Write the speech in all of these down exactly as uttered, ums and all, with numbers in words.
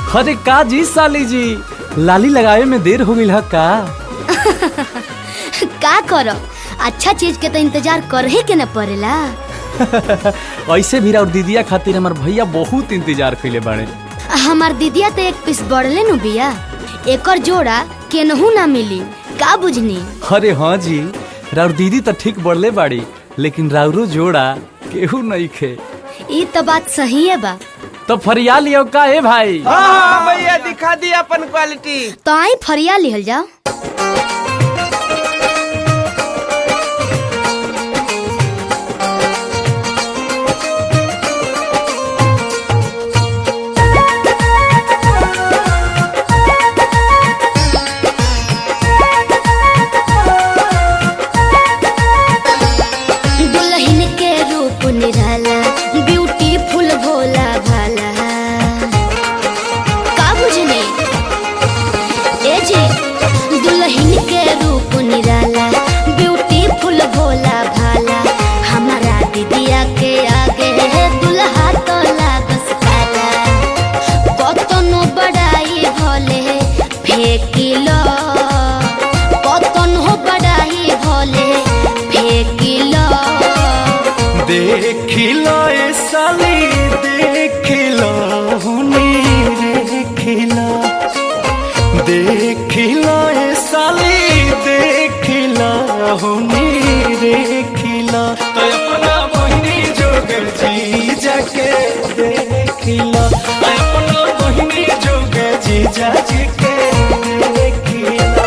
अरे का जी साली जी, लाली लगावे में देर हो गई है का? का करो, अच्छा चीज के तो इंतजार कर ही के न पड़ेला। ऐसे भी और दीदिया खातिर हमार भैया बहुत इंतजार कइले बाड़े। हमार दीदिया तो एक पीस बढ़ले नु बिया, एकर जोड़ा केनहू ना मिली, का बुझनी? अरे हाँ जी, राउर दीदी तो ठीक बढ़ले बाड़ी, लेकिन राउरो जोड़ा केहू नहीं खे। ई तो बात सही है बा। तो फरिया लियो का है भाई? हाँ भैया दिखा दी अपन क्वालिटी। तो आई फरिया लिहल जाओ। दुल्हन के रूप निराला, ब्यूटीफुल भोला भाला, का बुझने? ए जी, दुल्हन के रूप निराला, ब्यूटीफुल भोला भाला, हमारा दीदिया के आगे दुल्हा तो लागस काला। कतनो बड़ाई भले फेंकिलो, कतनो बड़ाई भले फेंकिलो। देखिलो ए साली देखिलो हुनी देखिलो, देखिलो ए साली देखिलो हुनी देखिलो, तो अपना बहिनी जोग जी जाके देखिलो, अपना बहिनी जोग जी जाके देखिलो।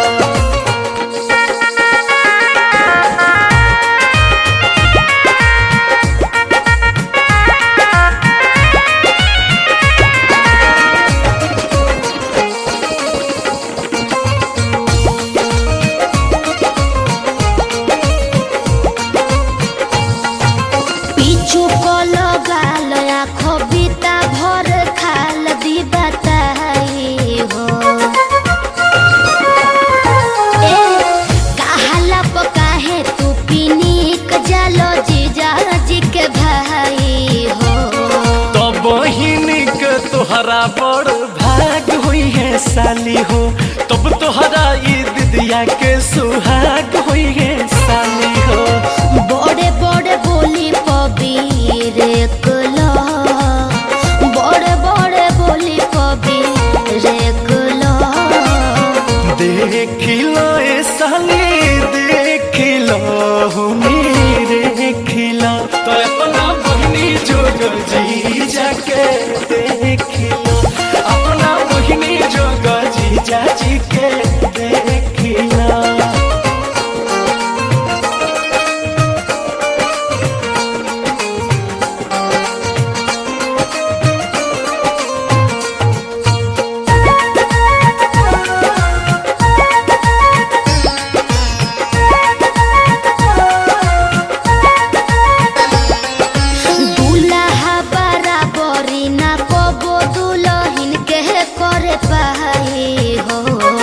पीछू को लगाल आँखों बीता भर खाल दी बताई हो। ए कहाला पकाहे तू पिनिक जालो जीजा जी के भाई हो। तो बहिनी के तोहरा बड़ भाग हुई है साली हो, तब तोहरा ई दीदिया के सुहाग हुई है साली हो। बड़े बड़े बोली पबीर कुलो, बड़े बड़े बोली पबीर कुलो। देखिलो ए साली देखिलो हुनी देखिलो, तो अपना बहिनी जोग जी जाके देखिलो, अपना बहिनी जोग जी जाजी के देखिलो। दुल्हा बराबरी ना कबो दुल्हन के करे पाई हो।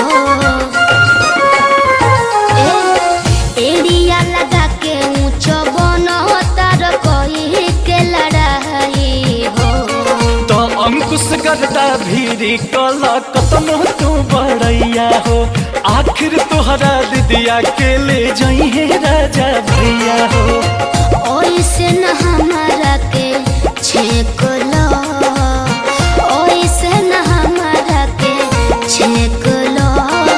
ए एड़िया लगा के ऊंचो बनतार कोई के लड़ाई हो। तो अंकुश करता भीरी कला कतनो तू बड़ैया हो, आखिर तोहरा दीदिया के ले जाई है राजा भैया हो। ओइसे न हमारा के छेक लो, ओइसे न हमारा के छेक लो।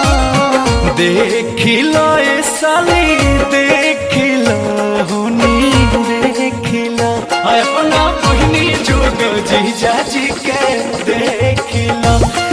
देखिलो ए साली देखिलो हुनी देखिलो, अपना बहिनी जोग जी जाजी के देखिलो।